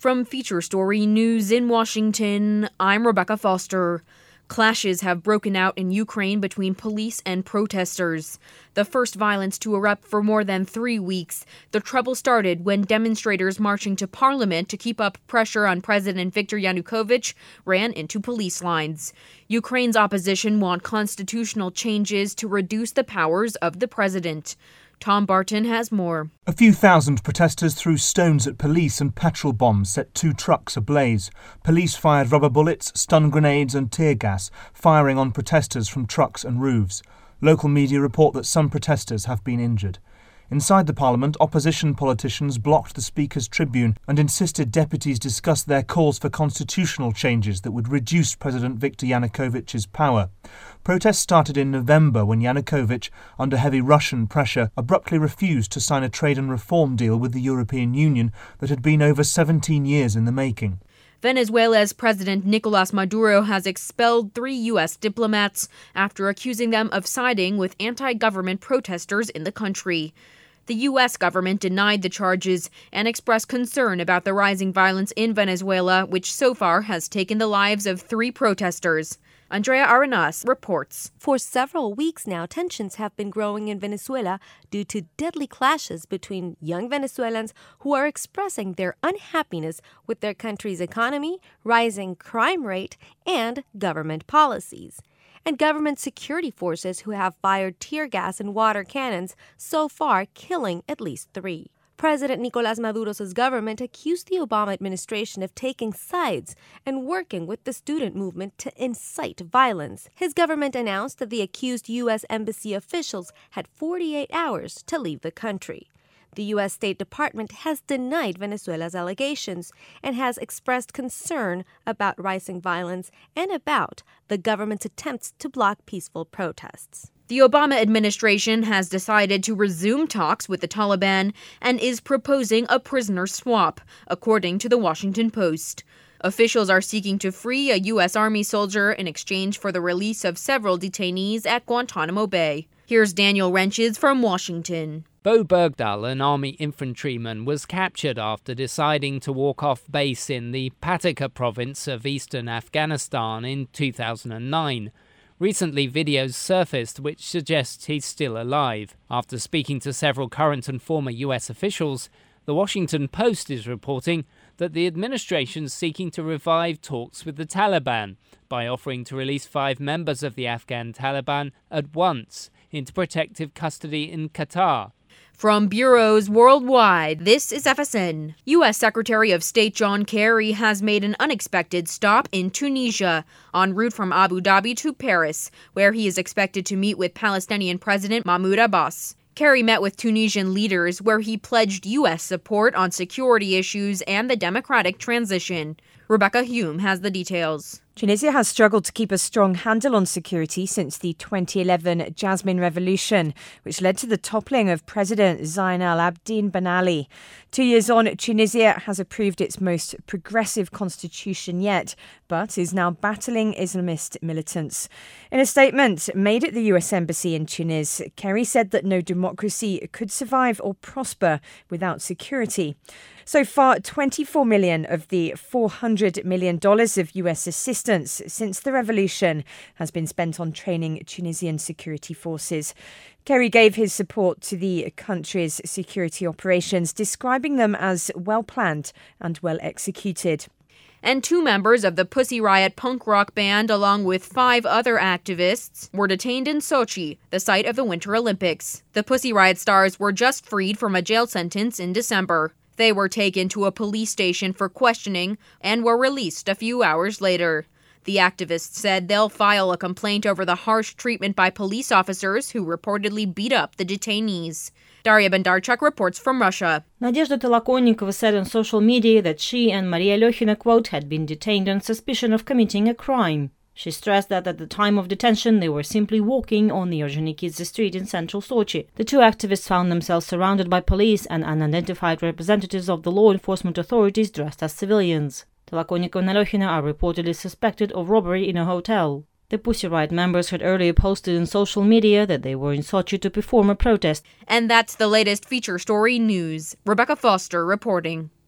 From Feature Story News in Washington, I'm Rebecca Foster. Clashes have broken out in Ukraine between police and protesters. The first violence to erupt for more than 3 weeks. The trouble started when demonstrators marching to parliament to keep up pressure on President Viktor Yanukovych ran into police lines. Ukraine's opposition want constitutional changes to reduce the powers of the president. Tom Barton has more. A few thousand protesters threw stones at police and petrol bombs set 2 trucks ablaze. Police fired rubber bullets, stun grenades and tear gas, firing on protesters from trucks and roofs. Local media report that some protesters have been injured. Inside the parliament, opposition politicians blocked the Speaker's tribune and insisted deputies discuss their calls for constitutional changes that would reduce President Viktor Yanukovych's power. Protests started in November when Yanukovych, under heavy Russian pressure, abruptly refused to sign a trade and reform deal with the European Union that had been over 17 years in the making. Venezuela's President Nicolás Maduro has expelled 3 U.S. diplomats after accusing them of siding with anti-government protesters in the country. The U.S. government denied the charges and expressed concern about the rising violence in Venezuela, which so far has taken the lives of 3 protesters. Andrea Arenas reports. For several weeks now, tensions have been growing in Venezuela due to deadly clashes between young Venezuelans who are expressing their unhappiness with their country's economy, rising crime rate, and government policies. And government security forces who have fired tear gas and water cannons, so far killing at least 3. President Nicolás Maduro's government accused the Obama administration of taking sides and working with the student movement to incite violence. His government announced that the accused U.S. embassy officials had 48 hours to leave the country. The U.S. State Department has denied Venezuela's allegations and has expressed concern about rising violence and about the government's attempts to block peaceful protests. The Obama administration has decided to resume talks with the Taliban and is proposing a prisoner swap, according to the Washington Post. Officials are seeking to free a U.S. Army soldier in exchange for the release of several detainees at Guantanamo Bay. Here's Daniel Wrenches from Washington. Bo Bergdahl, an army infantryman, was captured after deciding to walk off base in the Paktika province of eastern Afghanistan in 2009. Recently, videos surfaced which suggest he's still alive. After speaking to several current and former US officials, The Washington Post is reporting that the administration's seeking to revive talks with the Taliban by offering to release 5 members of the Afghan Taliban at once into protective custody in Qatar. From bureaus worldwide, this is FSN. U.S. Secretary of State John Kerry has made an unexpected stop in Tunisia, en route from Abu Dhabi to Paris, where he is expected to meet with Palestinian President Mahmoud Abbas. Kerry met with Tunisian leaders, where he pledged U.S. support on security issues and the democratic transition. Rebecca Hume has the details. Tunisia has struggled to keep a strong handle on security since the 2011 Jasmine Revolution, which led to the toppling of President Zain al-Abidine Ben Ali. 2 years on, Tunisia has approved its most progressive constitution yet, but is now battling Islamist militants. In a statement made at the US Embassy in Tunis, Kerry said that no democracy could survive or prosper without security. So far, $24 million of the $400 million of US assistance since the revolution has been spent on training Tunisian security forces. Kerry gave his support to the country's security operations, describing them as well-planned and well-executed. And 2 members of the Pussy Riot punk rock band, along with 5 other activists, were detained in Sochi, the site of the Winter Olympics. The Pussy Riot stars were just freed from a jail sentence in December. They were taken to a police station for questioning and were released a few hours later. The activists said they'll file a complaint over the harsh treatment by police officers who reportedly beat up the detainees. Daria Bendarchuk reports from Russia. Nadezhda Tolokonnikova said on social media that she and Maria Lyokhina, quote, had been detained on suspicion of committing a crime. She stressed that at the time of detention, they were simply walking on the Ordzhonikidze street in central Sochi. The 2 activists found themselves surrounded by police and unidentified representatives of the law enforcement authorities dressed as civilians. Tolokonnikova and Lyokhina are reportedly suspected of robbery in a hotel. The Pussy Riot members had earlier posted in social media that they were in Sochi to perform a protest. And that's the latest feature story news. Rebecca Foster reporting.